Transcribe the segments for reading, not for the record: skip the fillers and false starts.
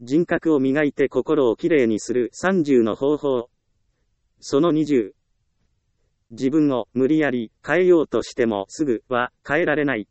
人格を磨いて心をきれいにする30の方法。その20。自分を無理やり変えようとしてもすぐは変えられない。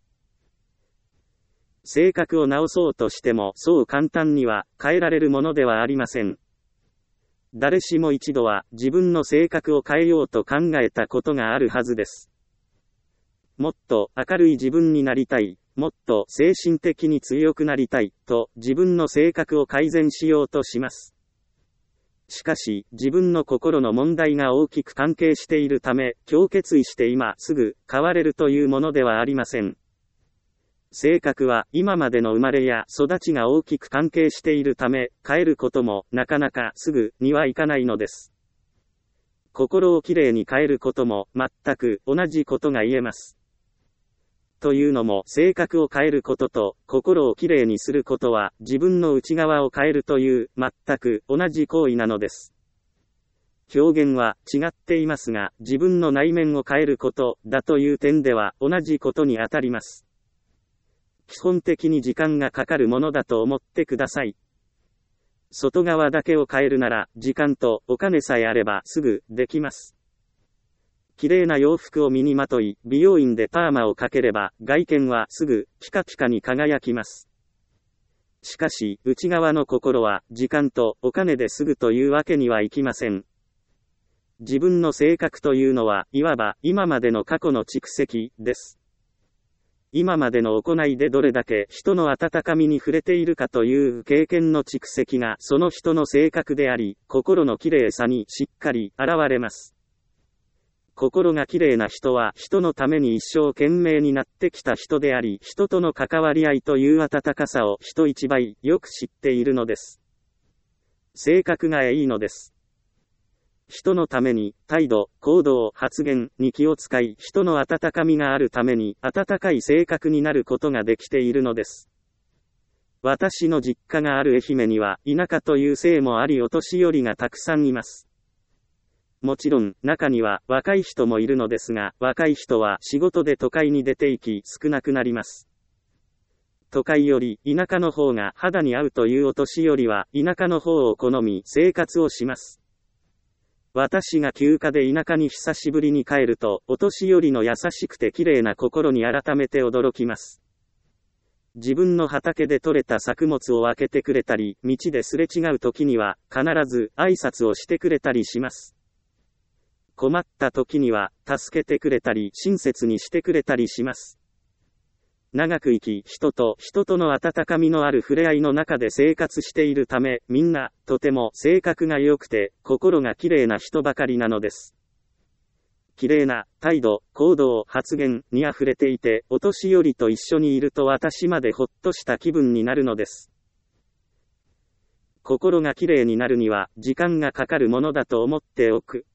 性格を直そうとしてもそう簡単には変えられるものではありません。誰しも一度は自分の性格を変えようと考えたことがあるはずです。もっと明るい自分になりたい、もっと精神的に強くなりたい、と自分の性格を改善しようとします。しかし、自分の心の問題が大きく関係しているため、今日決意して今すぐ変われるというものではありません。性格は今までの生まれや育ちが大きく関係しているため、変えることもなかなかすぐにはいかないのです。心をきれいに変えることも全く同じことが言えます。というのも、性格を変えることと心をきれいにすることは自分の内側を変えるという全く同じ行為なのです。表現は違っていますが、自分の内面を変えることだという点では同じことにあたります。基本的に時間がかかるものだと思ってください。外側だけを変えるなら、時間とお金さえあればすぐできます。綺麗な洋服を身にまとい、美容院でパーマをかければ、外見はすぐピカピカに輝きます。しかし、内側の心は時間とお金ですぐというわけにはいきません。自分の性格というのは、いわば今までの過去の蓄積です。今までの行いでどれだけ人の温かみに触れているかという経験の蓄積がその人の性格であり、心の綺麗さにしっかり現れます。心が綺麗な人は人のために一生懸命になってきた人であり、人との関わり合いという温かさを人一倍よく知っているのです。性格がいいのです。人のために、態度、行動、発言に気を使い、人の温かみがあるために、温かい性格になることができているのです。私の実家がある愛媛には、田舎という姓もありお年寄りがたくさんいます。もちろん、中には若い人もいるのですが、若い人は仕事で都会に出て行き少なくなります。都会より田舎の方が肌に合うというお年寄りは、田舎の方を好み生活をします。私が休暇で田舎に久しぶりに帰ると、お年寄りの優しくて綺麗な心に改めて驚きます。自分の畑で採れた作物を分けてくれたり、道ですれ違う時には、必ず挨拶をしてくれたりします。困った時には、助けてくれたり、親切にしてくれたりします。長く生き、人との温かみのある触れ合いの中で生活しているため、みんな、とても性格が良くて、心が綺麗な人ばかりなのです。綺麗な態度、行動、発言に溢れていて、お年寄りと一緒にいると私までほっとした気分になるのです。心が綺麗になるには、時間がかかるものだと思っておく。